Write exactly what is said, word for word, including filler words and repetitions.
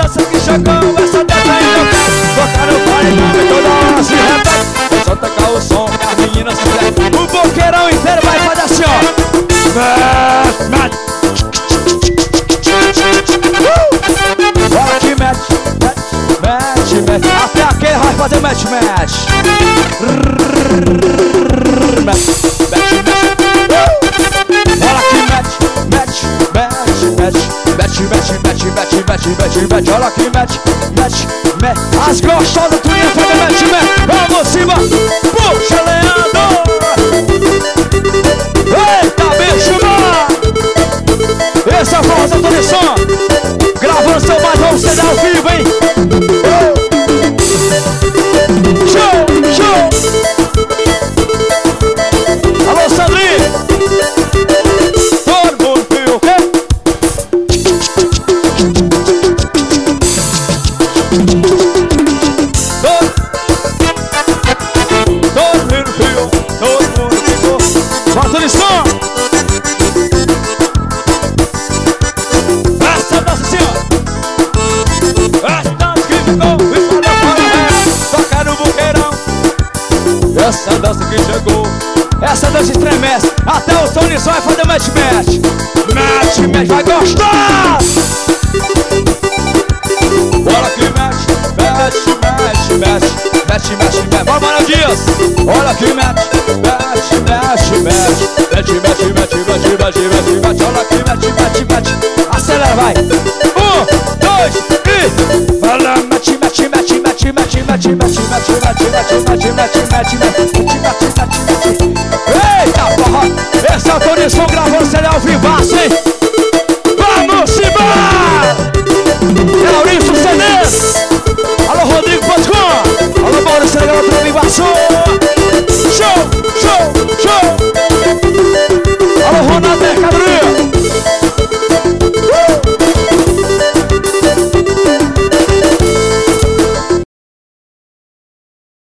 dança que chegou, essa dança aí eu quero. Tocar no paredão e toda hora se repete. É só tocar o som que as meninas se querem. O boqueirão inteiro vai fazer assim, ó. Mete, mete. Uh! Bora que mete, mete, mete, mete. Até aquele vai fazer mete, mete. Mete, mete, mete. Bora que mete, mete, mete, mete. Mete, mete, mete, mete, mete, mete, mete. Olha aqui, mete, mete, mete. As gostosas tu ia fazer mete, mete. Vamos cima, puxa, Leandro. Eita, bicho, mano. Esse é o Forrozão Tony Som. Gravando seu mais novo C D ao vivo, hein. Show, show. Alô, Sandrinho. Todo mundo viu o quê? Todo, todo mundo viu. Todo mundo viu. Bora, Tony Som. Essa dança assim, ó. Essa dança que ficou e falou para tocar no buqueirão. Essa dança que chegou. Essa dança estremece. Até o Tony Som vai fazer match, match. Match, match, vai gostar. Bora que match, match, match, match. Match, match, match. Bora, Manuel Dias. Olha que match, match, match, match. Match, match, match, match, match, match, match. Olha que match, match, match. Acelera, vai. Um, dois e... Fala, match, match, match, match, match, match, match, match, match, match, match, match, match, match, match, match. Eita, porra! Esse é o Tony Som gravando.